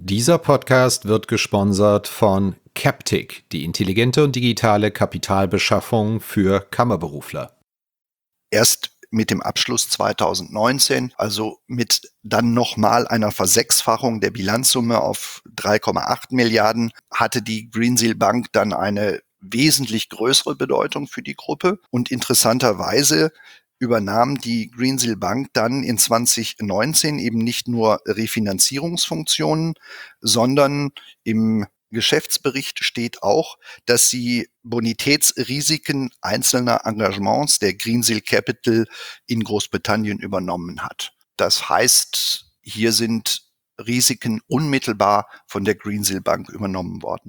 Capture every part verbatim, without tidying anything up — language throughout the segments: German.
Dieser Podcast wird gesponsert von Captic, die intelligente und digitale Kapitalbeschaffung für Kammerberufler. Erst mit dem Abschluss zweitausendneunzehn, also mit dann nochmal einer Versechsfachung der Bilanzsumme auf drei Komma acht Milliarden, hatte die Greensill Bank dann eine wesentlich größere Bedeutung für die Gruppe. Und interessanterweise übernahm die Greensill Bank dann in zwanzig neunzehn eben nicht nur Refinanzierungsfunktionen, sondern im Geschäftsbericht steht auch, dass sie Bonitätsrisiken einzelner Engagements der Greensill Capital in Großbritannien übernommen hat. Das heißt, hier sind Risiken unmittelbar von der Greensill Bank übernommen worden.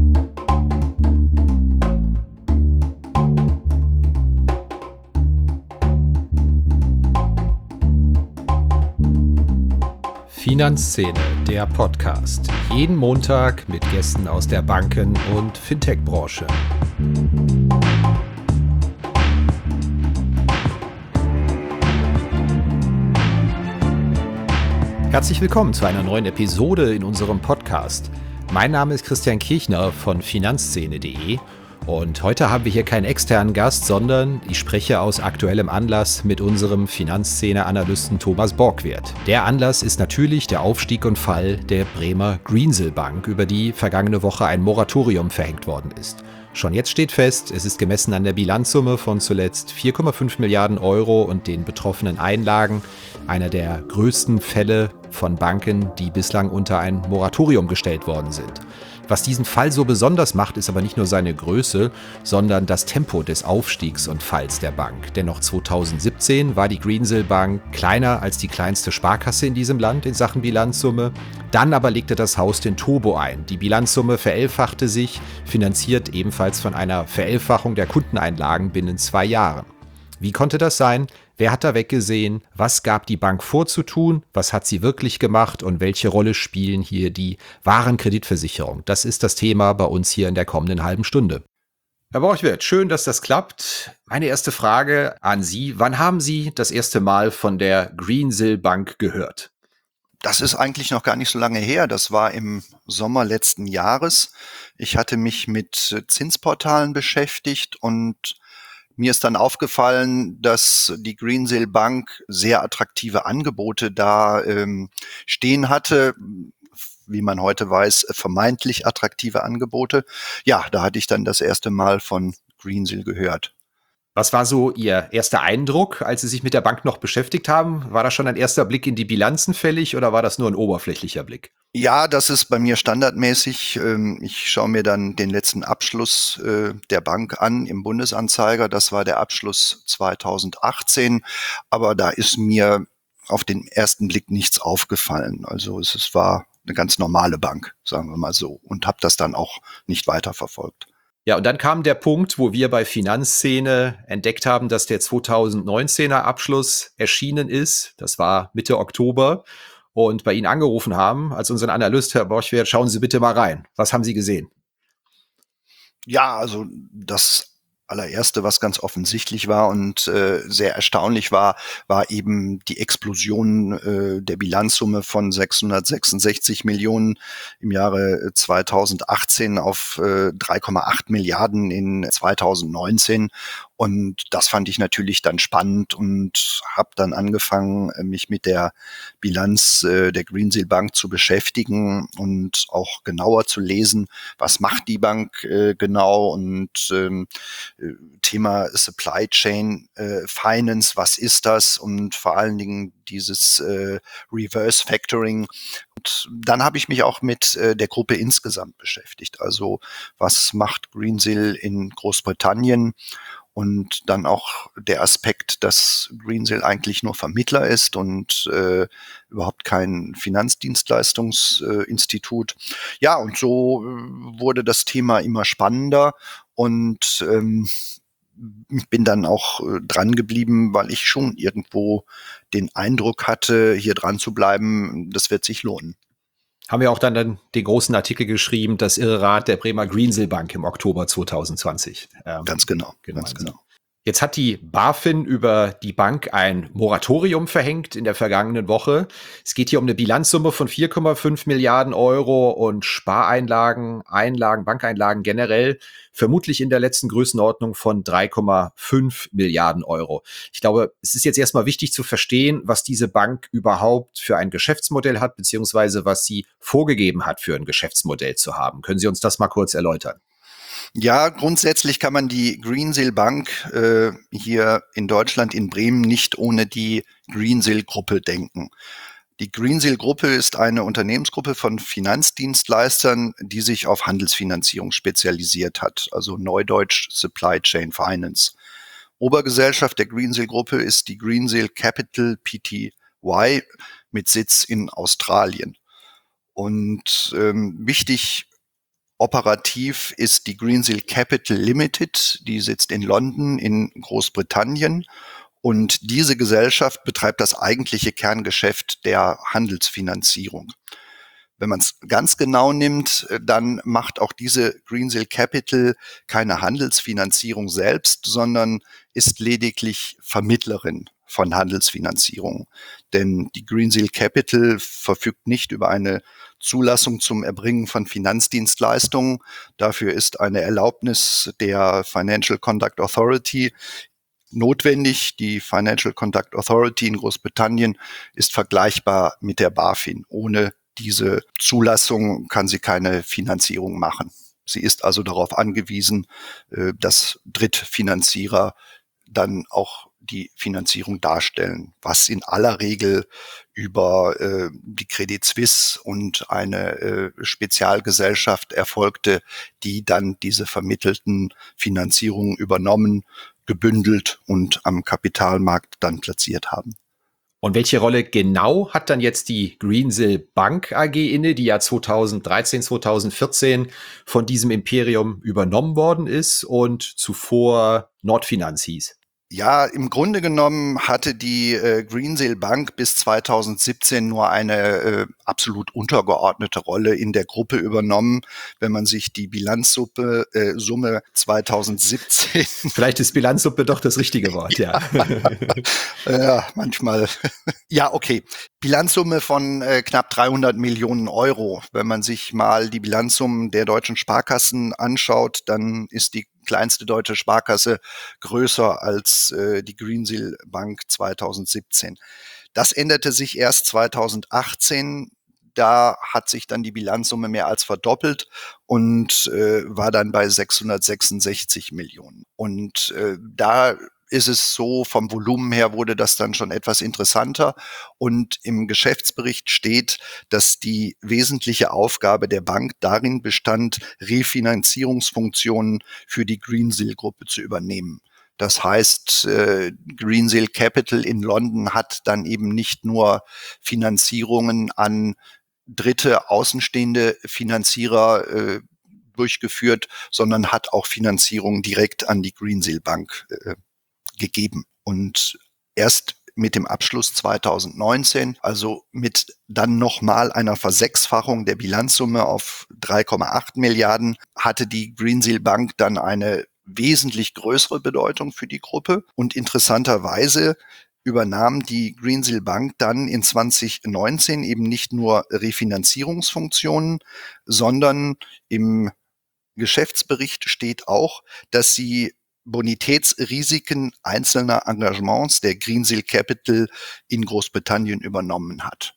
Finanzszene, der Podcast. Jeden Montag mit Gästen aus der Banken- und Fintech-Branche. Herzlich willkommen zu einer neuen Episode in unserem Podcast. Mein Name ist Christian Kirchner von finanzszene punkt de. Und heute haben wir hier keinen externen Gast, sondern ich spreche aus aktuellem Anlass mit unserem Finanzszene-Analysten Thomas Borgwirth. Der Anlass ist natürlich der Aufstieg und Fall der Bremer Greensill Bank, über die vergangene Woche ein Moratorium verhängt worden ist. Schon jetzt steht fest, es ist gemessen an der Bilanzsumme von zuletzt vier Komma fünf Milliarden Euro und den betroffenen Einlagen einer der größten Fälle von Banken, die bislang unter ein Moratorium gestellt worden sind. Was diesen Fall so besonders macht, ist aber nicht nur seine Größe, sondern das Tempo des Aufstiegs und Falls der Bank. Denn noch zweitausendsiebzehn war die Greensill Bank kleiner als die kleinste Sparkasse in diesem Land in Sachen Bilanzsumme. Dann aber legte das Haus den Turbo ein. Die Bilanzsumme verelfachte sich, finanziert ebenfalls von einer Verelfachung der Kundeneinlagen binnen zwei Jahren. Wie konnte das sein? Wer hat da weggesehen? Was gab die Bank vorzutun? Was hat sie wirklich gemacht? Und welche Rolle spielen hier die Warenkreditversicherung? Das ist das Thema bei uns hier in der kommenden halben Stunde. Herr Borgwirth, schön, dass das klappt. Meine erste Frage an Sie. Wann haben Sie das erste Mal von der Greensill Bank gehört? Das ist eigentlich noch gar nicht so lange her. Das war im Sommer letzten Jahres. Ich hatte mich mit Zinsportalen beschäftigt und mir ist dann aufgefallen, dass die Greensill Bank sehr attraktive Angebote da ähm, stehen hatte, wie man heute weiß, vermeintlich attraktive Angebote. Ja, da hatte ich dann das erste Mal von Greensill gehört. Was war so Ihr erster Eindruck, als Sie sich mit der Bank noch beschäftigt haben? War da schon ein erster Blick in die Bilanzen fällig oder war das nur ein oberflächlicher Blick? Ja, das ist bei mir standardmäßig. Ich schaue mir dann den letzten Abschluss der Bank an im Bundesanzeiger. Das war der Abschluss zweitausendachtzehn. Aber da ist mir auf den ersten Blick nichts aufgefallen. Also es war eine ganz normale Bank, sagen wir mal so. Und habe das dann auch nicht weiter verfolgt. Ja, und dann kam der Punkt, wo wir bei Finanzszene entdeckt haben, dass der zweitausendneunzehner Abschluss erschienen ist. Das war Mitte Oktober. Und bei Ihnen angerufen haben, als unseren Analyst, Herr Borgwirth, schauen Sie bitte mal rein. Was haben Sie gesehen? Ja, also das allererste, was ganz offensichtlich war und äh, sehr erstaunlich war, war eben die Explosion äh, der Bilanzsumme von sechshundertsechsundsechzig Millionen im Jahre zweitausendachtzehn auf äh, drei Komma acht Milliarden in zweitausendneunzehn. Und das fand ich natürlich dann spannend und habe dann angefangen, mich mit der Bilanz äh, der Greensill Bank zu beschäftigen und auch genauer zu lesen, was macht die Bank äh, genau und ähm, Thema Supply Chain äh, Finance, was ist das und vor allen Dingen dieses äh, Reverse Factoring. Und dann habe ich mich auch mit äh, der Gruppe insgesamt beschäftigt. Also was macht Greensill in Großbritannien? Und dann auch der Aspekt, dass Greensill eigentlich nur Vermittler ist und äh, überhaupt kein Finanzdienstleistungsinstitut. Äh, ja, und so äh, wurde das Thema immer spannender und ähm, ich bin dann auch äh, dran geblieben, weil ich schon irgendwo den Eindruck hatte, hier dran zu bleiben, das wird sich lohnen. Haben wir auch dann, dann den großen Artikel geschrieben, das irre Rad der Bremer Greensill Bank im Oktober zweitausendzwanzig. Ähm, ganz genau, genau ganz genau. Jetzt hat die BaFin über die Bank ein Moratorium verhängt in der vergangenen Woche. Es geht hier um eine Bilanzsumme von vier Komma fünf Milliarden Euro und Spareinlagen, Einlagen, Bankeinlagen generell vermutlich in der letzten Größenordnung von drei Komma fünf Milliarden Euro. Ich glaube, es ist jetzt erstmal wichtig zu verstehen, was diese Bank überhaupt für ein Geschäftsmodell hat, beziehungsweise was sie vorgegeben hat, für ein Geschäftsmodell zu haben. Können Sie uns das mal kurz erläutern? Ja, grundsätzlich kann man die Greensill Bank äh, hier in Deutschland in Bremen nicht ohne die Greensill Gruppe denken. Die Greensill Gruppe ist eine Unternehmensgruppe von Finanzdienstleistern, die sich auf Handelsfinanzierung spezialisiert hat, also neudeutsch Supply Chain Finance. Obergesellschaft der Greensill Gruppe ist die Greensill Capital Pty mit Sitz in Australien. Und ähm, wichtig operativ ist die Greensill Capital Limited, die sitzt in London in Großbritannien. Und diese Gesellschaft betreibt das eigentliche Kerngeschäft der Handelsfinanzierung. Wenn man es ganz genau nimmt, dann macht auch diese Greensill Capital keine Handelsfinanzierung selbst, sondern ist lediglich Vermittlerin von Handelsfinanzierung. Denn die Greensill Capital verfügt nicht über eine Zulassung zum Erbringen von Finanzdienstleistungen. Dafür ist eine Erlaubnis der Financial Conduct Authority notwendig. Die Financial Conduct Authority in Großbritannien ist vergleichbar mit der BaFin. Ohne diese Zulassung kann sie keine Finanzierung machen. Sie ist also darauf angewiesen, dass Drittfinanzierer dann auch die Finanzierung darstellen, was in aller Regel über äh, die Credit Suisse und eine äh, Spezialgesellschaft erfolgte, die dann diese vermittelten Finanzierungen übernommen, gebündelt und am Kapitalmarkt dann platziert haben. Und welche Rolle genau hat dann jetzt die Greensill Bank A G inne, die ja zweitausenddreizehn, zweitausendvierzehn von diesem Imperium übernommen worden ist und zuvor Nordfinanz hieß? Ja, im Grunde genommen hatte die äh, Greensill Bank bis zweitausendsiebzehn nur eine äh, absolut untergeordnete Rolle in der Gruppe übernommen. Wenn man sich die Bilanzsumme äh, Summe zweitausendsiebzehn Vielleicht ist Bilanzsuppe doch das richtige Wort, ja. Ja, manchmal. Ja, okay. Bilanzsumme von äh, knapp dreihundert Millionen Euro. Wenn man sich mal die Bilanzsummen der deutschen Sparkassen anschaut, dann ist die kleinste deutsche Sparkasse größer als äh, die Greensill Bank zweitausendsiebzehn. Das änderte sich erst zweitausendachtzehn. Da hat sich dann die Bilanzsumme mehr als verdoppelt und äh, war dann bei sechshundertsechsundsechzig Millionen. Und äh, da ist es so, vom Volumen her wurde das dann schon etwas interessanter. Und im Geschäftsbericht steht, dass die wesentliche Aufgabe der Bank darin bestand, Refinanzierungsfunktionen für die Greensill-Gruppe zu übernehmen. Das heißt, äh, Greensill Capital in London hat dann eben nicht nur Finanzierungen an dritte, außenstehende Finanzierer äh, durchgeführt, sondern hat auch Finanzierungen direkt an die Greensill Bank äh, gegeben. Und erst mit dem Abschluss zweitausendneunzehn, also mit dann nochmal einer Versechsfachung der Bilanzsumme auf drei Komma acht Milliarden, hatte die Greensill Bank dann eine wesentlich größere Bedeutung für die Gruppe. Und interessanterweise übernahm die Greensill Bank dann in zweitausendneunzehn eben nicht nur Refinanzierungsfunktionen, sondern im Geschäftsbericht steht auch, dass sie Bonitätsrisiken einzelner Engagements der Greensill Capital in Großbritannien übernommen hat.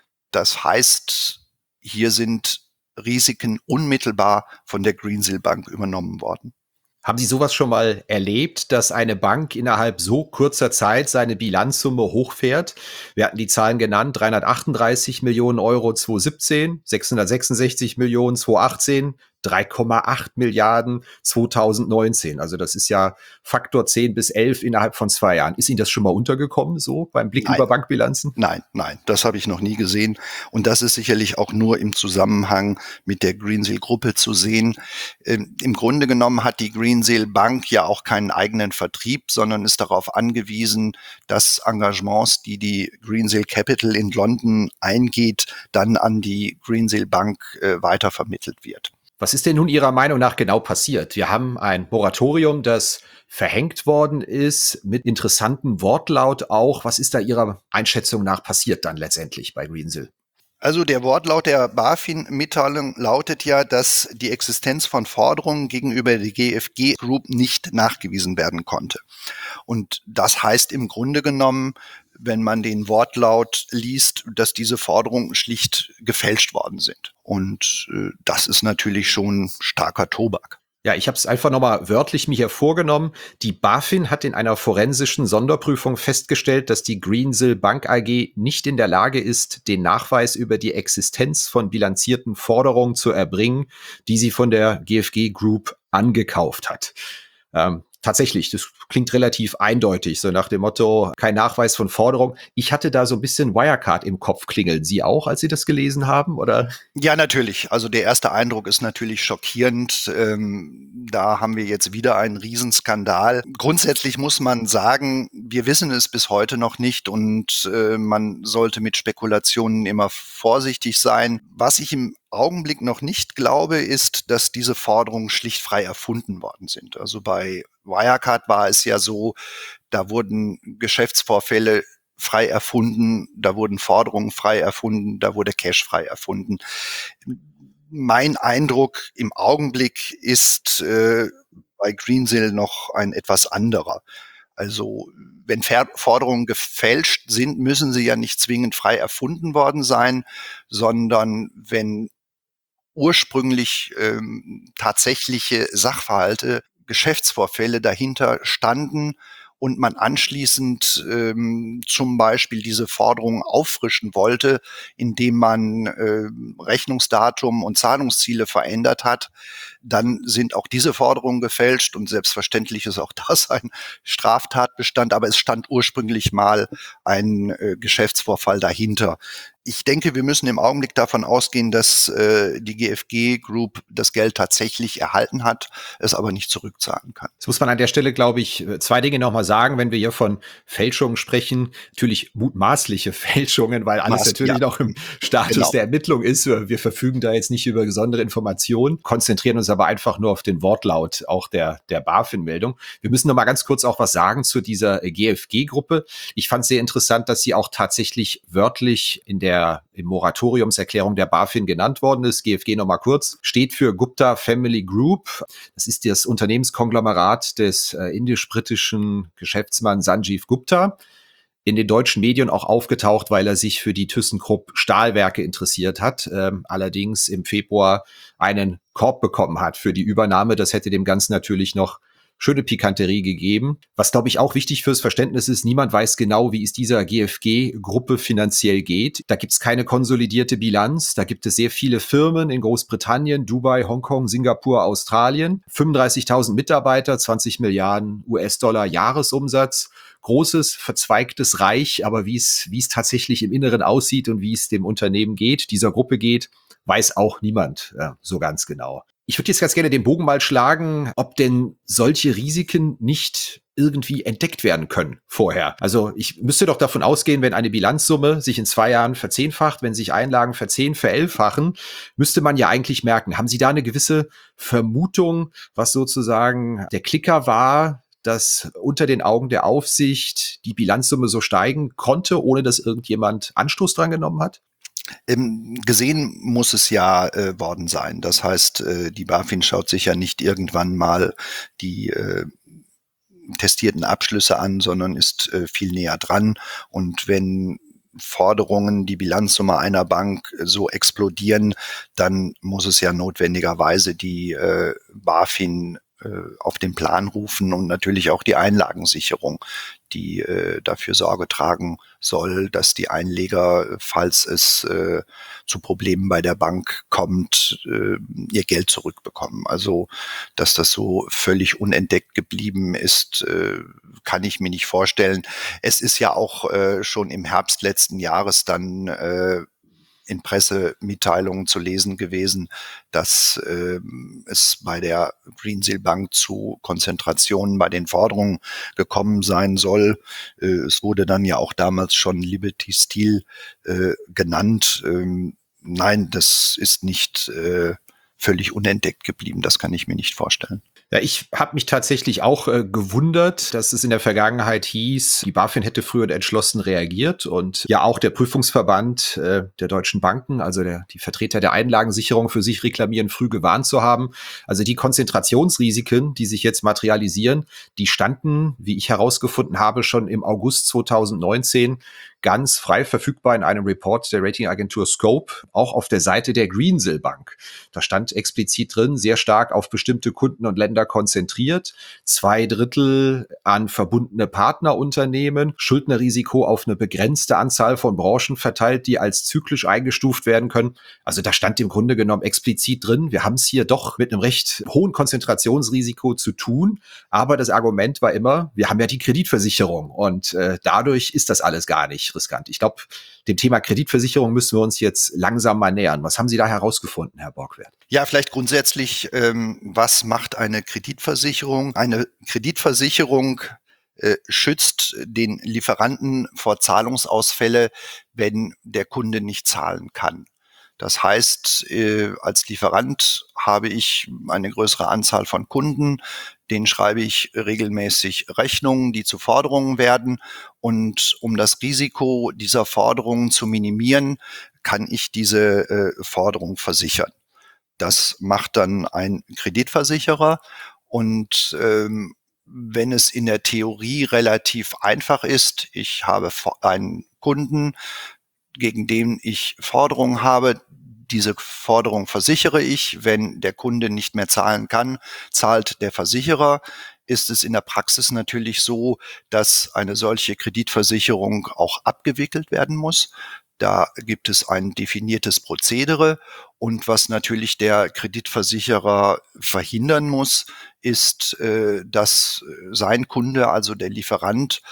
Das heißt, hier sind Risiken unmittelbar von der Greensill Bank übernommen worden. Haben Sie sowas schon mal erlebt, dass eine Bank innerhalb so kurzer Zeit seine Bilanzsumme hochfährt? Wir hatten die Zahlen genannt, dreihundertachtunddreißig Millionen Euro zweitausendsiebzehn, sechshundertsechsundsechzig Millionen zweitausendachtzehn, drei Komma acht Milliarden zweitausendneunzehn. Also das ist ja Faktor zehn bis elf innerhalb von zwei Jahren. Ist Ihnen das schon mal untergekommen, so beim Blick Nein. über Bankbilanzen? Nein, nein, das habe ich noch nie gesehen. Und das ist sicherlich auch nur im Zusammenhang mit der Greensill-Gruppe zu sehen. Ähm, Im Grunde genommen hat die Greensill Bank ja auch keinen eigenen Vertrieb, sondern ist darauf angewiesen, dass Engagements, die die Greensill Capital in London eingeht, dann an die Greensill Bank äh, weitervermittelt wird. Was ist denn nun Ihrer Meinung nach genau passiert? Wir haben ein Moratorium, das verhängt worden ist, mit interessantem Wortlaut auch. Was ist da Ihrer Einschätzung nach passiert dann letztendlich bei Greensill? Also der Wortlaut der BaFin-Mitteilung lautet ja, dass die Existenz von Forderungen gegenüber der G F G Group nicht nachgewiesen werden konnte. Und das heißt im Grunde genommen, wenn man den Wortlaut liest, dass diese Forderungen schlicht gefälscht worden sind. Und äh, das ist natürlich schon starker Tobak. Ja, ich habe es einfach nochmal wörtlich mir hier vorgenommen. Die BaFin hat in einer forensischen Sonderprüfung festgestellt, dass die Greensill Bank A G nicht in der Lage ist, den Nachweis über die Existenz von bilanzierten Forderungen zu erbringen, die sie von der G F G Group angekauft hat. Ähm, Tatsächlich, das klingt relativ eindeutig, so nach dem Motto, kein Nachweis von Forderung. Ich hatte da so ein bisschen Wirecard im Kopf klingeln. Sie auch, als Sie das gelesen haben, oder? Ja, natürlich. Also der erste Eindruck ist natürlich schockierend. Ähm, da haben wir jetzt wieder einen Riesenskandal. Grundsätzlich muss man sagen, wir wissen es bis heute noch nicht und äh, man sollte mit Spekulationen immer vorsichtig sein. Was ich im Augenblick noch nicht glaube, ist, dass diese Forderungen schlicht frei erfunden worden sind. Also bei Wirecard war es ja so, da wurden Geschäftsvorfälle frei erfunden, da wurden Forderungen frei erfunden, da wurde Cash frei erfunden. Mein Eindruck im Augenblick ist äh, bei Greensill noch ein etwas anderer. Also wenn Forderungen gefälscht sind, müssen sie ja nicht zwingend frei erfunden worden sein, sondern wenn ursprünglich ähm, tatsächliche Sachverhalte, Geschäftsvorfälle dahinter standen und man anschließend ähm, zum Beispiel diese Forderungen auffrischen wollte, indem man äh, Rechnungsdatum und Zahlungsziele verändert hat, dann sind auch diese Forderungen gefälscht und selbstverständlich ist auch das ein Straftatbestand, aber es stand ursprünglich mal ein äh, Geschäftsvorfall dahinter. Ich denke, wir müssen im Augenblick davon ausgehen, dass äh, die G F G Group das Geld tatsächlich erhalten hat, es aber nicht zurückzahlen kann. Das muss man an der Stelle, glaube ich, zwei Dinge nochmal sagen, wenn wir hier von Fälschungen sprechen. Natürlich mutmaßliche Fälschungen, weil alles Maß, natürlich ja. noch im Status Genau. der Ermittlung ist. Wir verfügen da jetzt nicht über besondere Informationen, konzentrieren uns aber einfach nur auf den Wortlaut auch der, der BaFin-Meldung. Wir müssen noch mal ganz kurz auch was sagen zu dieser G F G-Gruppe. Ich fand es sehr interessant, dass sie auch tatsächlich wörtlich in der im Moratoriumserklärung der BaFin genannt worden ist. G F G noch mal kurz, steht für Gupta Family Group. Das ist das Unternehmenskonglomerat des äh, indisch-britischen Geschäftsmanns Sanjeev Gupta. In den deutschen Medien auch aufgetaucht, weil er sich für die ThyssenKrupp Stahlwerke interessiert hat, ähm, allerdings im Februar einen Korb bekommen hat für die Übernahme. Das hätte dem Ganzen natürlich noch schöne Pikanterie gegeben. Was, glaube ich, auch wichtig fürs Verständnis ist, niemand weiß genau, wie es dieser G F G-Gruppe finanziell geht. Da gibt es keine konsolidierte Bilanz. Da gibt es sehr viele Firmen in Großbritannien, Dubai, Hongkong, Singapur, Australien. fünfunddreißigtausend Mitarbeiter, zwanzig Milliarden U S-Dollar Jahresumsatz. Großes, verzweigtes Reich, aber wie es wie es tatsächlich im Inneren aussieht und wie es dem Unternehmen geht, dieser Gruppe geht, weiß auch niemand äh, so ganz genau. Ich würde jetzt ganz gerne den Bogen mal schlagen, ob denn solche Risiken nicht irgendwie entdeckt werden können vorher. Also ich müsste doch davon ausgehen, wenn eine Bilanzsumme sich in zwei Jahren verzehnfacht, wenn sich Einlagen verzehn, verelfachen, müsste man ja eigentlich merken. Haben Sie da eine gewisse Vermutung, was sozusagen der Klicker war, dass unter den Augen der Aufsicht die Bilanzsumme so steigen konnte, ohne dass irgendjemand Anstoß dran genommen hat? Ähm, gesehen muss es ja äh, worden sein. Das heißt, äh, die BaFin schaut sich ja nicht irgendwann mal die äh, testierten Abschlüsse an, sondern ist äh, viel näher dran. Und wenn Forderungen, die Bilanzsumme einer Bank so explodieren, dann muss es ja notwendigerweise die äh, BaFin äh, auf den Plan rufen und natürlich auch die Einlagensicherung, die äh, dafür Sorge tragen soll, dass die Einleger, falls es äh, zu Problemen bei der Bank kommt, äh, ihr Geld zurückbekommen. Also, dass das so völlig unentdeckt geblieben ist, äh, kann ich mir nicht vorstellen. Es ist ja auch äh, schon im Herbst letzten Jahres dann äh, in Pressemitteilungen zu lesen gewesen, dass äh, es bei der Greensill Bank zu Konzentrationen bei den Forderungen gekommen sein soll. Äh, es wurde dann ja auch damals schon Liberty Steel äh, genannt. Ähm, nein, das ist nicht äh, völlig unentdeckt geblieben. Das kann ich mir nicht vorstellen. Ja, ich habe mich tatsächlich auch äh, gewundert, dass es in der Vergangenheit hieß, die BaFin hätte früher entschlossen reagiert und ja auch der Prüfungsverband äh, der deutschen Banken, also der, die Vertreter der Einlagensicherung für sich reklamieren, früh gewarnt zu haben. Also die Konzentrationsrisiken, die sich jetzt materialisieren, die standen, wie ich herausgefunden habe, schon im August zweitausendneunzehn ganz frei verfügbar in einem Report der Ratingagentur Scope, auch auf der Seite der Greensill Bank. Da stand explizit drin, sehr stark auf bestimmte Kunden und Länder konzentriert, zwei Drittel an verbundene Partnerunternehmen, Schuldnerrisiko auf eine begrenzte Anzahl von Branchen verteilt, die als zyklisch eingestuft werden können. Also da stand im Grunde genommen explizit drin, wir haben es hier doch mit einem recht hohen Konzentrationsrisiko zu tun, aber das Argument war immer, wir haben ja die Kreditversicherung und äh, dadurch ist das alles gar nicht riskant. Ich glaube, dem Thema Kreditversicherung müssen wir uns jetzt langsam mal nähern. Was haben Sie da herausgefunden, Herr Borgwert? Ja, vielleicht grundsätzlich, ähm, was macht eine Kreditversicherung? Eine Kreditversicherung äh, schützt den Lieferanten vor Zahlungsausfälle, wenn der Kunde nicht zahlen kann. Das heißt, äh, als Lieferant habe ich eine größere Anzahl von Kunden, denen schreibe ich regelmäßig Rechnungen, die zu Forderungen werden. Und um das Risiko dieser Forderungen zu minimieren, kann ich diese äh, Forderung versichern. Das macht dann ein Kreditversicherer. Und ähm, wenn es in der Theorie relativ einfach ist, ich habe einen Kunden, gegen den ich Forderungen habe, diese Forderung versichere ich. Wenn der Kunde nicht mehr zahlen kann, zahlt der Versicherer. Ist es in der Praxis natürlich so, dass eine solche Kreditversicherung auch abgewickelt werden muss. Da gibt es ein definiertes Prozedere. Und was natürlich der Kreditversicherer verhindern muss, ist, dass sein Kunde, also der Lieferant,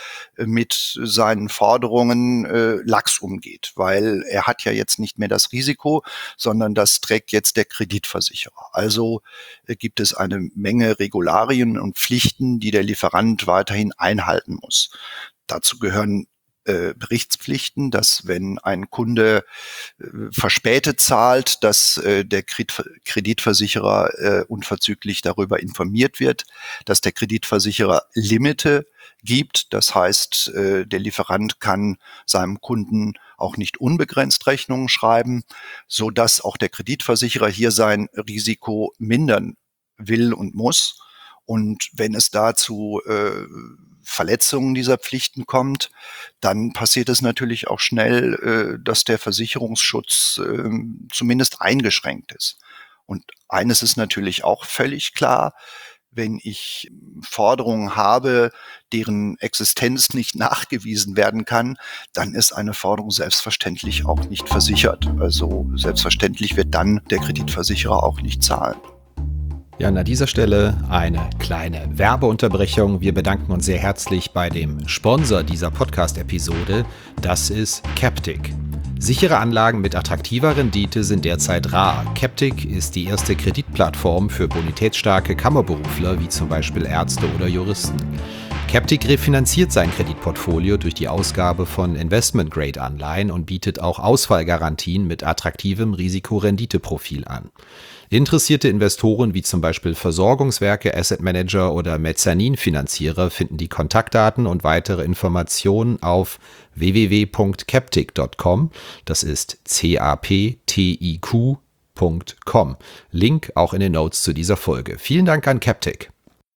mit seinen Forderungen lax umgeht, weil er hat ja jetzt nicht mehr das Risiko, sondern das trägt jetzt der Kreditversicherer. Also gibt es eine Menge Regularien und Pflichten, die der Lieferant weiterhin einhalten muss. Dazu gehören Berichtspflichten, dass wenn ein Kunde äh, verspätet zahlt, dass äh, der Kreditversicherer äh, unverzüglich darüber informiert wird, dass der Kreditversicherer Limite gibt. Das heißt, äh, der Lieferant kann seinem Kunden auch nicht unbegrenzt Rechnungen schreiben, so dass auch der Kreditversicherer hier sein Risiko mindern will und muss. Und wenn es dazu äh, Verletzungen dieser Pflichten kommt, dann passiert es natürlich auch schnell, äh, dass der Versicherungsschutz äh, zumindest eingeschränkt ist. Und eines ist natürlich auch völlig klar, wenn ich Forderungen habe, deren Existenz nicht nachgewiesen werden kann, dann ist eine Forderung selbstverständlich auch nicht versichert. Also selbstverständlich wird dann der Kreditversicherer auch nicht zahlen. Ja, an dieser Stelle eine kleine Werbeunterbrechung. Wir bedanken uns sehr herzlich bei dem Sponsor dieser Podcast-Episode. Das ist Captic. Sichere Anlagen mit attraktiver Rendite sind derzeit rar. Captic ist die erste Kreditplattform für bonitätsstarke Kammerberufler, wie zum Beispiel Ärzte oder Juristen. Captic refinanziert sein Kreditportfolio durch die Ausgabe von Investment-Grade-Anleihen und bietet auch Ausfallgarantien mit attraktivem Risiko-Rendite-Profil an. Interessierte Investoren wie zum Beispiel Versorgungswerke, Asset Manager oder Mezzaninfinanzierer finden die Kontaktdaten und weitere Informationen auf w w w punkt captic punkt com. Das ist C A P T I Q punkt com. Link auch in den Notes zu dieser Folge. Vielen Dank an Captic.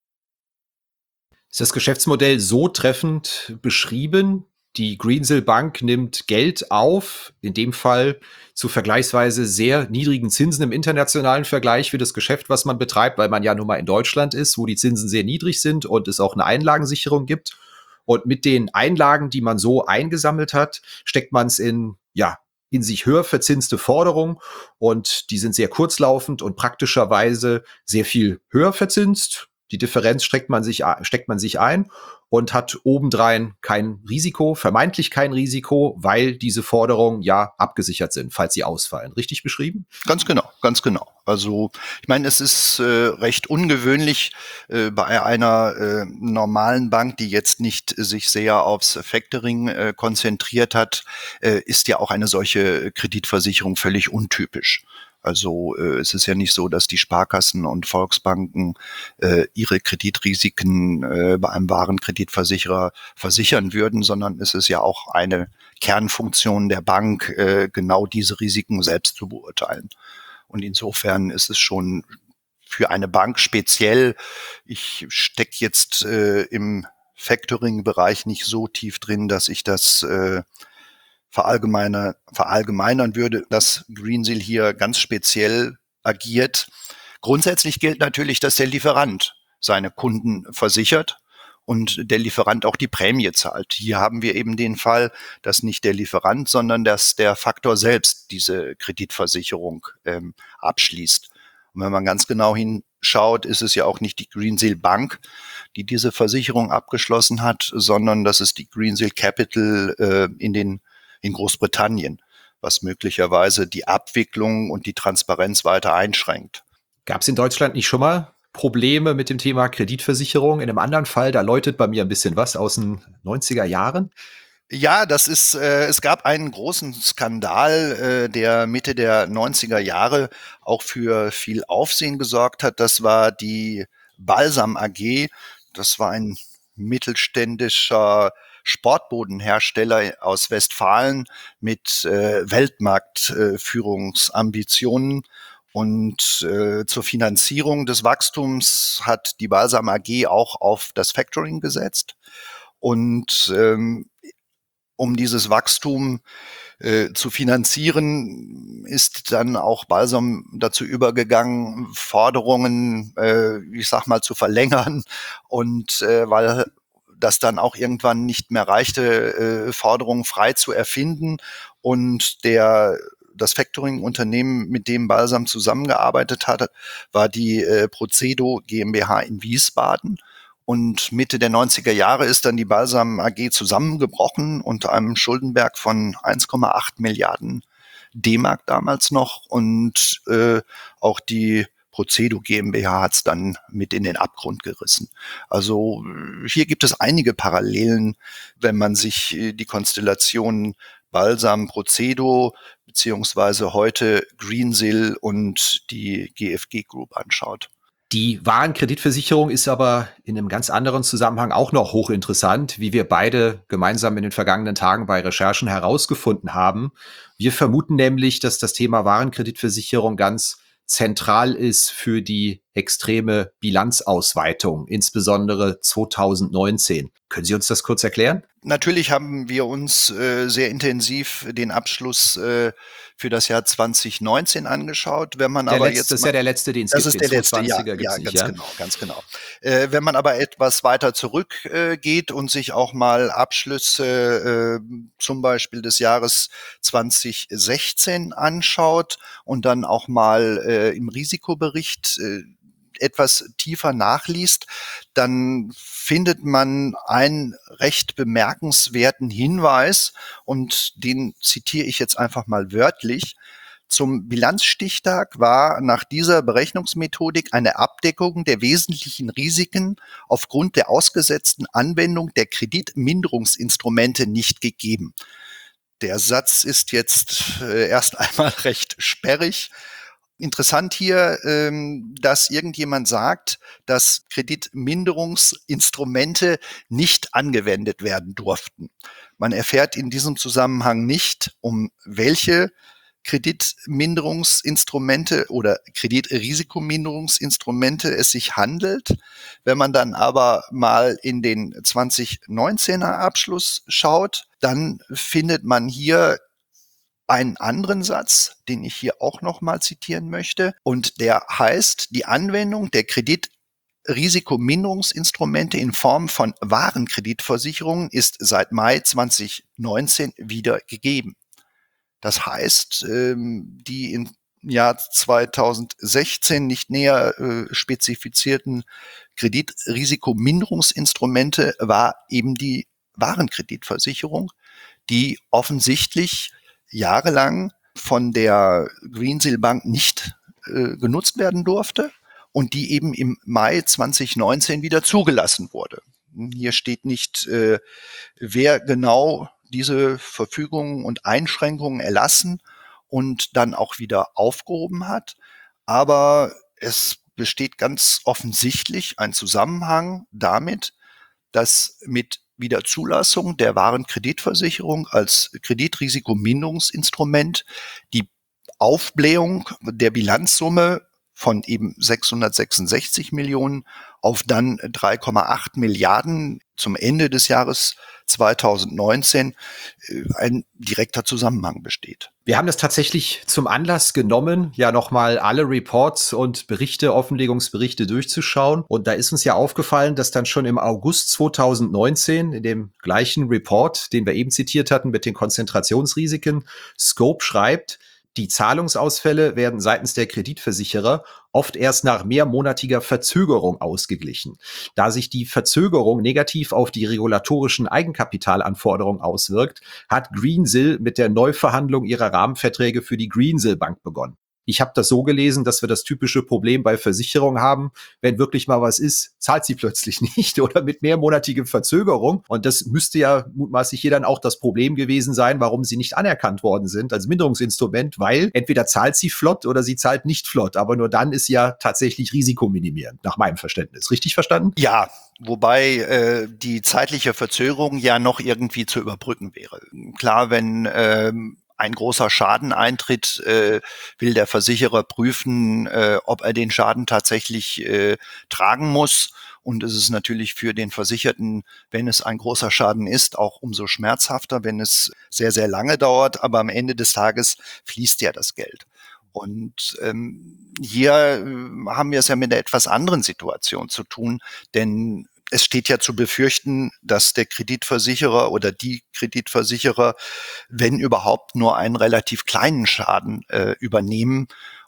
Ist das Geschäftsmodell so treffend beschrieben? Die Greensill Bank nimmt Geld auf, in dem Fall zu vergleichsweise sehr niedrigen Zinsen im internationalen Vergleich für das Geschäft, was man betreibt, weil man ja nun mal in Deutschland ist, wo die Zinsen sehr niedrig sind und es auch eine Einlagensicherung gibt. Und mit den Einlagen, die man so eingesammelt hat, steckt man es in, ja, in sich höher verzinste Forderungen und die sind sehr kurzlaufend und praktischerweise sehr viel höher verzinst. Die Differenz steckt man sich, steckt man sich ein. und hat obendrein kein Risiko, vermeintlich kein Risiko, weil diese Forderungen ja abgesichert sind, falls sie ausfallen. Richtig beschrieben? Ganz genau, ganz genau. Also ich meine, es ist äh, recht ungewöhnlich äh, bei einer äh, normalen Bank, die jetzt nicht äh, sich sehr aufs Factoring äh, konzentriert hat, äh, ist ja auch eine solche Kreditversicherung völlig untypisch. Also äh, es ist ja nicht so, dass die Sparkassen und Volksbanken äh, ihre Kreditrisiken äh, bei einem wahren Kreditversicherer versichern würden, sondern es ist ja auch eine Kernfunktion der Bank, äh, genau diese Risiken selbst zu beurteilen. Und insofern ist es schon für eine Bank speziell. Ich stecke jetzt äh, im Factoring-Bereich nicht so tief drin, dass ich das äh, verallgemeiner, verallgemeinern würde, dass Greensill hier ganz speziell agiert. Grundsätzlich gilt natürlich, dass der Lieferant seine Kunden versichert und der Lieferant auch die Prämie zahlt. Hier haben wir eben den Fall, dass nicht der Lieferant, sondern dass der Faktor selbst diese Kreditversicherung ähm, abschließt. Und wenn man ganz genau hinschaut, ist es ja auch nicht die Greensill Bank, die diese Versicherung abgeschlossen hat, sondern das ist die Greensill Capital äh, in den in Großbritannien, was möglicherweise die Abwicklung und die Transparenz weiter einschränkt. Gab es in Deutschland nicht schon mal Probleme mit dem Thema Kreditversicherung? In einem anderen Fall, da läutet bei mir ein bisschen was aus den neunziger Jahren. Ja, das ist, äh, es gab einen großen Skandal, äh, der Mitte der neunziger Jahre auch für viel Aufsehen gesorgt hat. Das war die Balsam A G. Das war ein mittelständischer Sportbodenhersteller aus Westfalen mit äh, Weltmarktführungsambitionen. Äh, Und äh, zur Finanzierung des Wachstums hat die Balsam A G auch auf das Factoring gesetzt. Und ähm, um dieses Wachstum äh, zu finanzieren, ist dann auch Balsam dazu übergegangen, Forderungen, äh, ich sag mal, zu verlängern. Und äh, weil das dann auch irgendwann nicht mehr reichte, äh, Forderungen frei zu erfinden. Und der das Factoring-Unternehmen, mit dem Balsam zusammengearbeitet hat, war die äh, Procedo GmbH in Wiesbaden. Und Mitte der neunziger Jahre ist dann die Balsam A G zusammengebrochen unter einem Schuldenberg von eins Komma acht Milliarden D-Mark damals noch. Und äh, auch die Procedo GmbH hat es dann mit in den Abgrund gerissen. Also hier gibt es einige Parallelen, wenn man sich die Konstellation Balsam, Procedo beziehungsweise heute Greensill und die G F G Group anschaut. Die Warenkreditversicherung ist aber in einem ganz anderen Zusammenhang auch noch hochinteressant, wie wir beide gemeinsam in den vergangenen Tagen bei Recherchen herausgefunden haben. Wir vermuten nämlich, dass das Thema Warenkreditversicherung ganz zentral ist für die extreme Bilanzausweitung, insbesondere zweitausendneunzehn. Können Sie uns das kurz erklären? Natürlich haben wir uns äh, sehr intensiv den Abschluss äh, für das Jahr zwanzig neunzehn angeschaut. Wenn man der aber letzte, jetzt das ist ja der letzte, den es das gibt. ist der letzte, ja, ja, nicht, ganz ja? genau, ganz genau. Äh, wenn man aber etwas weiter zurückgeht äh, und sich auch mal Abschlüsse äh, zum Beispiel des Jahres zwanzig sechzehn anschaut und dann auch mal äh, im Risikobericht äh, etwas tiefer nachliest, dann findet man einen recht bemerkenswerten Hinweis und den zitiere ich jetzt einfach mal wörtlich. Zum Bilanzstichtag war nach dieser Berechnungsmethodik eine Abdeckung der wesentlichen Risiken aufgrund der ausgesetzten Anwendung der Kreditminderungsinstrumente nicht gegeben. Der Satz ist jetzt äh, erst einmal recht sperrig. Interessant hier, ähm, dass irgendjemand sagt, dass Kreditminderungsinstrumente nicht angewendet werden durften. Man erfährt in diesem Zusammenhang nicht, um welche Kreditminderungsinstrumente oder Kreditrisikominderungsinstrumente es sich handelt. Wenn man dann aber mal in den zwanzig neunzehner Abschluss schaut, dann findet man hier einen anderen Satz, den ich hier auch noch mal zitieren möchte. Und der heißt, die Anwendung der Kreditrisikominderungsinstrumente in Form von Warenkreditversicherungen ist seit Mai zwanzig neunzehn wieder gegeben. Das heißt, die Jahr zweitausendsechzehn nicht näher äh, spezifizierten Kreditrisikominderungsinstrumente war eben die Warenkreditversicherung, die offensichtlich jahrelang von der Greensill Bank nicht äh, genutzt werden durfte und die eben im Mai zweitausendneunzehn wieder zugelassen wurde. Hier steht nicht, äh, wer genau diese Verfügungen und Einschränkungen erlassen und dann auch wieder aufgehoben hat. Aber es besteht ganz offensichtlich ein Zusammenhang damit, dass mit Wiederzulassung der Warenkreditversicherung als Kreditrisikominderungsinstrument die Aufblähung der Bilanzsumme von eben sechshundertsechsundsechzig Millionen auf dann drei Komma acht Milliarden zum Ende des Jahres zweitausendneunzehn ein direkter Zusammenhang besteht. Wir haben das tatsächlich zum Anlass genommen, ja nochmal alle Reports und Berichte, Offenlegungsberichte durchzuschauen. Und da ist uns ja aufgefallen, dass dann schon im August zweitausendneunzehn in dem gleichen Report, den wir eben zitiert hatten mit den Konzentrationsrisiken, Scope schreibt, die Zahlungsausfälle werden seitens der Kreditversicherer oft erst nach mehrmonatiger Verzögerung ausgeglichen. Da sich die Verzögerung negativ auf die regulatorischen Eigenkapitalanforderungen auswirkt, hat Greensill mit der Neuverhandlung ihrer Rahmenverträge für die Greensill Bank begonnen. Ich habe das so gelesen, dass wir das typische Problem bei Versicherungen haben, wenn wirklich mal was ist, zahlt sie plötzlich nicht oder mit mehrmonatigem Verzögerung. Und das müsste ja mutmaßlich hier dann auch das Problem gewesen sein, warum sie nicht anerkannt worden sind als Minderungsinstrument, weil entweder zahlt sie flott oder sie zahlt nicht flott. Aber nur dann ist ja tatsächlich risikominimierend, nach meinem Verständnis. Richtig verstanden? Ja, wobei äh, die zeitliche Verzögerung ja noch irgendwie zu überbrücken wäre. Klar, wenn ähm ein großer Schaden eintritt, äh, will der Versicherer prüfen, äh, ob er den Schaden tatsächlich äh, tragen muss. Und es ist natürlich für den Versicherten, wenn es ein großer Schaden ist, auch umso schmerzhafter, wenn es sehr, sehr lange dauert. Aber am Ende des Tages fließt ja das Geld. Und ähm, hier äh, haben wir es ja mit einer etwas anderen Situation zu tun, denn es steht ja zu befürchten, dass der Kreditversicherer oder die Kreditversicherer, wenn überhaupt, nur einen relativ kleinen Schaden äh, übernehmen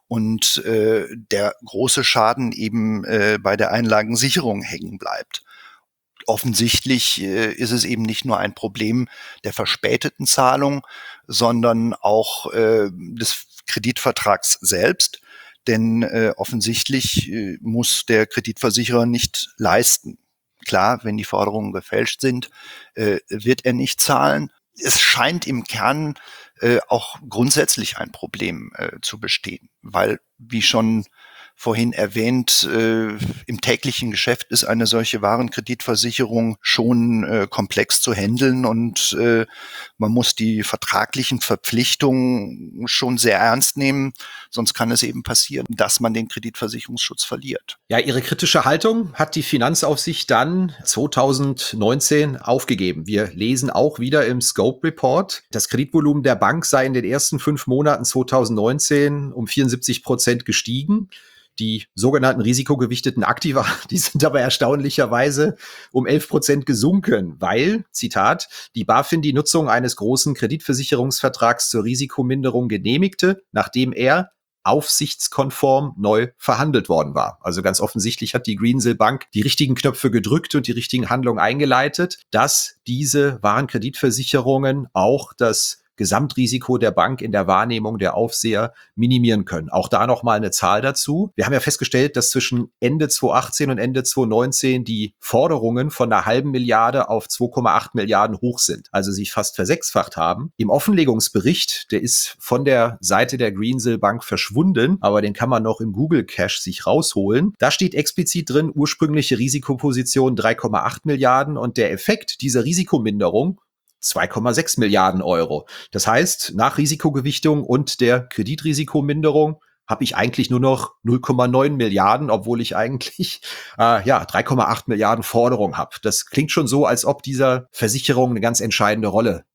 und äh, der große Schaden eben äh, bei der Einlagensicherung hängen bleibt. Offensichtlich äh, ist es eben nicht nur ein Problem der verspäteten Zahlung, sondern auch äh, des Kreditvertrags selbst. Denn äh, offensichtlich äh, muss der Kreditversicherer nicht leisten. Klar, wenn die Forderungen gefälscht sind, äh, wird er nicht zahlen. Es scheint im Kern äh, auch grundsätzlich ein Problem äh, zu bestehen, weil, wie schon vorhin erwähnt, äh, im täglichen Geschäft ist eine solche Warenkreditversicherung schon äh, komplex zu handeln und äh, man muss die vertraglichen Verpflichtungen schon sehr ernst nehmen, sonst kann es eben passieren, dass man den Kreditversicherungsschutz verliert. Ja, ihre kritische Haltung hat die Finanzaufsicht dann zweitausendneunzehn aufgegeben. Wir lesen auch wieder im Scope Report, das Kreditvolumen der Bank sei in den ersten fünf Monaten zweitausendneunzehn um vierundsiebzig Prozent gestiegen. Die sogenannten risikogewichteten Aktiva, die sind aber erstaunlicherweise um elf Prozent gesunken, weil, Zitat, die BaFin die Nutzung eines großen Kreditversicherungsvertrags zur Risikominderung genehmigte, nachdem er aufsichtskonform neu verhandelt worden war. Also ganz offensichtlich hat die Greensill Bank die richtigen Knöpfe gedrückt und die richtigen Handlungen eingeleitet, dass diese Warenkreditversicherungen auch das Gesamtrisiko der Bank in der Wahrnehmung der Aufseher minimieren können. Auch da nochmal eine Zahl dazu. Wir haben ja festgestellt, dass zwischen Ende zweitausendachtzehn und Ende zweitausendneunzehn die Forderungen von einer halben Milliarde auf zwei Komma acht Milliarden hoch sind, also sich fast versechsfacht haben. Im Offenlegungsbericht, der ist von der Seite der Greensill Bank verschwunden, aber den kann man noch im Google Cache sich rausholen. Da steht explizit drin, ursprüngliche Risikoposition drei Komma acht Milliarden und der Effekt dieser Risikominderung zwei Komma sechs Milliarden Euro. Das heißt, nach Risikogewichtung und der Kreditrisikominderung habe ich eigentlich nur noch null Komma neun Milliarden, obwohl ich eigentlich äh, ja drei Komma acht Milliarden Forderung habe. Das klingt schon so, als ob dieser Versicherung eine ganz entscheidende Rolle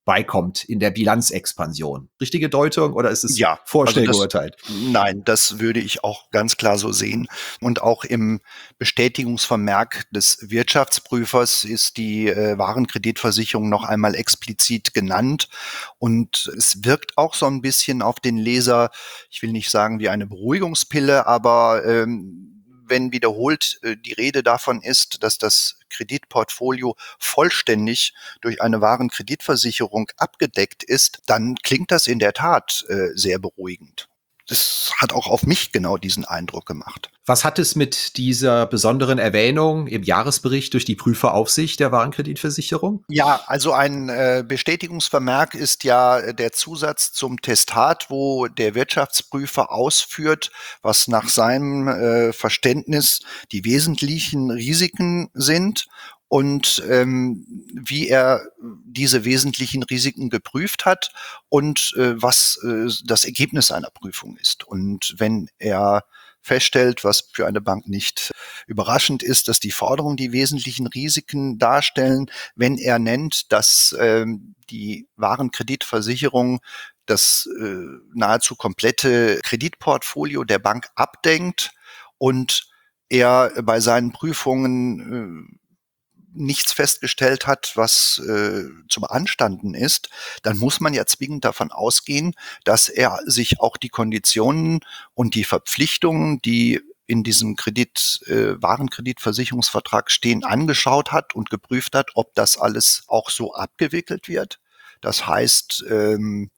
beikommt in der Bilanzexpansion. Richtige Deutung oder ist es Ja, vorschnell also das, geurteilt? nein, das würde ich auch ganz klar so sehen. Und auch im Bestätigungsvermerk des Wirtschaftsprüfers ist die äh, Warenkreditversicherung noch einmal explizit genannt. Und es wirkt auch so ein bisschen auf den Leser, ich will nicht sagen wie eine Beruhigungspille, aber ähm, wenn wiederholt äh, die Rede davon ist, dass das Kreditportfolio vollständig durch eine Warenkreditversicherung abgedeckt ist, dann klingt das in der Tat äh, sehr beruhigend. Das hat auch auf mich genau diesen Eindruck gemacht. Was hat es mit dieser besonderen Erwähnung im Jahresbericht durch die Prüfer auf sich der Warenkreditversicherung? Ja, also ein äh, Bestätigungsvermerk ist ja der Zusatz zum Testat, wo der Wirtschaftsprüfer ausführt, was nach seinem äh, Verständnis die wesentlichen Risiken sind und ähm, wie er diese wesentlichen Risiken geprüft hat und äh, was äh, das Ergebnis einer Prüfung ist. Und wenn er feststellt, was für eine Bank nicht überraschend ist, dass die Forderungen die wesentlichen Risiken darstellen, wenn er nennt, dass ähm, die Warenkreditversicherung das äh, nahezu komplette Kreditportfolio der Bank abdenkt und er bei seinen Prüfungen äh, nichts festgestellt hat, was äh, zu beanstanden ist, dann muss man ja zwingend davon ausgehen, dass er sich auch die Konditionen und die Verpflichtungen, die in diesem Kredit, äh, Warenkreditversicherungsvertrag stehen, angeschaut hat und geprüft hat, ob das alles auch so abgewickelt wird. Das heißt, ähm,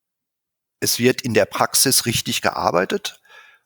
es wird in der Praxis richtig gearbeitet.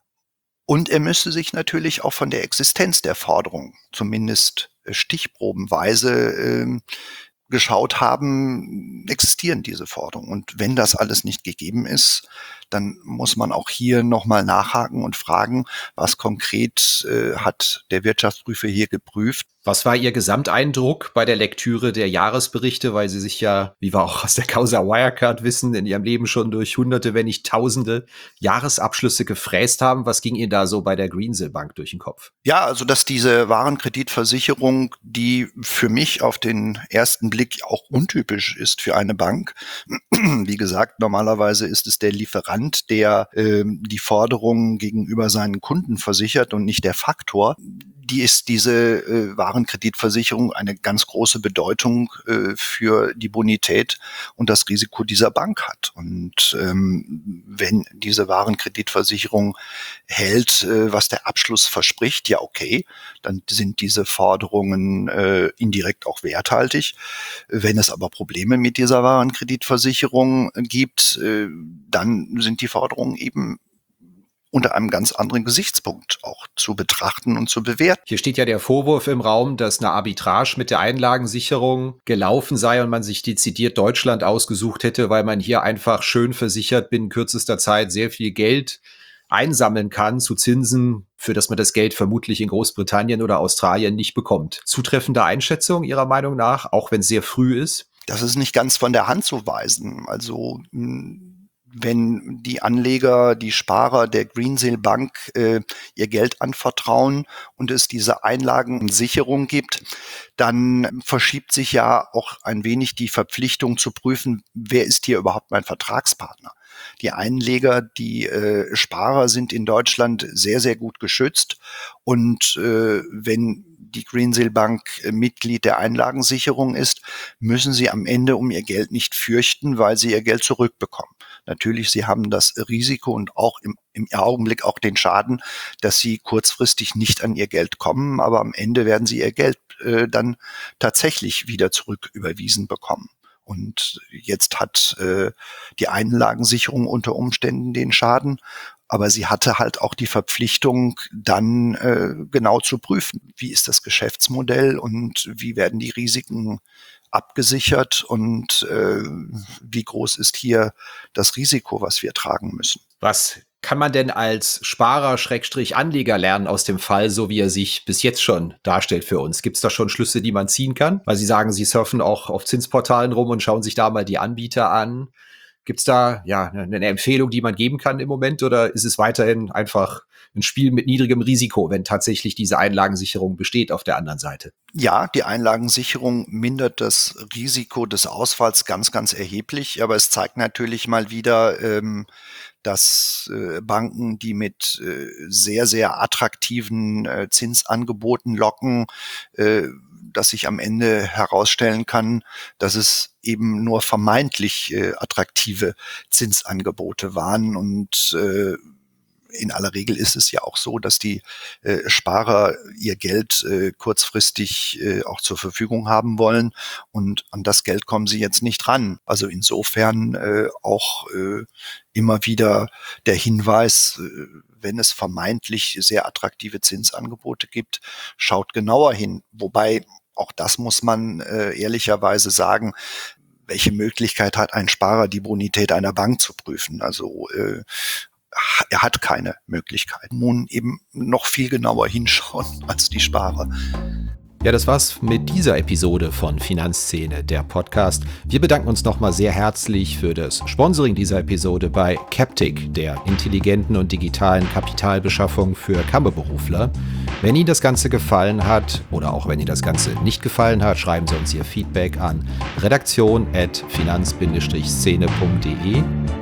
Und er müsste sich natürlich auch von der Existenz der Forderung zumindest stichprobenweise äh, geschaut haben, existieren diese Forderungen. Und wenn das alles nicht gegeben ist, dann muss man auch hier nochmal nachhaken und fragen, was konkret äh, hat der Wirtschaftsprüfer hier geprüft. Was war Ihr Gesamteindruck bei der Lektüre der Jahresberichte, weil Sie sich ja, wie wir auch aus der Causa Wirecard wissen, in Ihrem Leben schon durch Hunderte, wenn nicht Tausende Jahresabschlüsse gefräst haben? Was ging Ihnen da so bei der Greensill Bank durch den Kopf? Ja, also dass diese Warenkreditversicherung, die für mich auf den ersten Blick auch untypisch ist für eine Bank. Wie gesagt, normalerweise ist es der Lieferant, der äh, die Forderungen gegenüber seinen Kunden versichert und nicht der Faktor. Die ist diese äh, Warenkreditversicherung eine ganz große Bedeutung äh, für die Bonität und das Risiko dieser Bank hat. Und ähm, wenn diese Warenkreditversicherung hält, äh, was der Abschluss verspricht, ja okay, dann sind diese Forderungen äh, indirekt auch werthaltig. Wenn es aber Probleme mit dieser Warenkreditversicherung gibt, äh, dann sind die Forderungen eben unter einem ganz anderen Gesichtspunkt auch zu betrachten und zu bewerten. Hier steht ja der Vorwurf im Raum, dass eine Arbitrage mit der Einlagensicherung gelaufen sei und man sich dezidiert Deutschland ausgesucht hätte, weil man hier einfach schön versichert binnen kürzester Zeit sehr viel Geld einsammeln kann zu Zinsen, für das man das Geld vermutlich in Großbritannien oder Australien nicht bekommt. Zutreffende Einschätzung Ihrer Meinung nach, auch wenn es sehr früh ist? Das ist nicht ganz von der Hand zu weisen. Also wenn die Anleger, die Sparer der Greensill Bank äh, ihr Geld anvertrauen und es diese Einlagensicherung gibt, dann verschiebt sich ja auch ein wenig die Verpflichtung zu prüfen, wer ist hier überhaupt mein Vertragspartner. Die Einleger, die äh, Sparer sind in Deutschland sehr, sehr gut geschützt. Und äh, wenn die Greensill Bank äh, Mitglied der Einlagensicherung ist, müssen sie am Ende um ihr Geld nicht fürchten, weil sie ihr Geld zurückbekommen. Natürlich, sie haben das Risiko und auch im, im Augenblick auch den Schaden, dass sie kurzfristig nicht an ihr Geld kommen, aber am Ende werden sie ihr Geld äh, dann tatsächlich wieder zurücküberwiesen bekommen. Und jetzt hat äh, die Einlagensicherung unter Umständen den Schaden, aber sie hatte halt auch die Verpflichtung, dann äh, genau zu prüfen, wie ist das Geschäftsmodell und wie werden die Risiken abgesichert und äh, wie groß ist hier das Risiko, was wir tragen müssen. Was kann man denn als Sparer-Anleger lernen aus dem Fall, so wie er sich bis jetzt schon darstellt für uns? Gibt es da schon Schlüsse, die man ziehen kann? Weil Sie sagen, Sie surfen auch auf Zinsportalen rum und schauen sich da mal die Anbieter an. Gibt es da ja eine, eine Empfehlung, die man geben kann im Moment, oder ist es weiterhin einfach ein Spiel mit niedrigem Risiko, wenn tatsächlich diese Einlagensicherung besteht auf der anderen Seite? Ja, die Einlagensicherung mindert das Risiko des Ausfalls ganz, ganz erheblich, aber es zeigt natürlich mal wieder, ähm, dass äh, Banken, die mit äh, sehr, sehr attraktiven äh, Zinsangeboten locken, äh, dass sich am Ende herausstellen kann, dass es eben nur vermeintlich äh, attraktive Zinsangebote waren. Und äh, in aller Regel ist es ja auch so, dass die äh, Sparer ihr Geld äh, kurzfristig äh, auch zur Verfügung haben wollen, und an das Geld kommen sie jetzt nicht ran. Also insofern äh, auch äh, immer wieder der Hinweis, äh, wenn es vermeintlich sehr attraktive Zinsangebote gibt, schaut genauer hin. Wobei, auch das muss man äh, ehrlicherweise sagen, welche Möglichkeit hat ein Sparer, die Bonität einer Bank zu prüfen? Also äh, er hat keine Möglichkeit. Nun eben noch viel genauer hinschauen als die Sparer. Ja, das war's mit dieser Episode von Finanzszene, der Podcast. Wir bedanken uns nochmal sehr herzlich für das Sponsoring dieser Episode bei Captic, der intelligenten und digitalen Kapitalbeschaffung für Kammerberufler. Wenn Ihnen das Ganze gefallen hat oder auch wenn Ihnen das Ganze nicht gefallen hat, schreiben Sie uns Ihr Feedback an redaktion at finanz szene punkt de.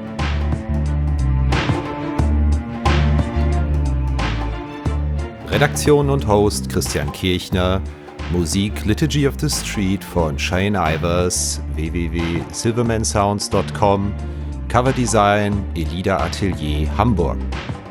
Redaktion und Host Christian Kirchner, Musik Liturgy of the Street von Shane Ivers, w w w punkt silverman sounds punkt com, Coverdesign Elida Atelier Hamburg.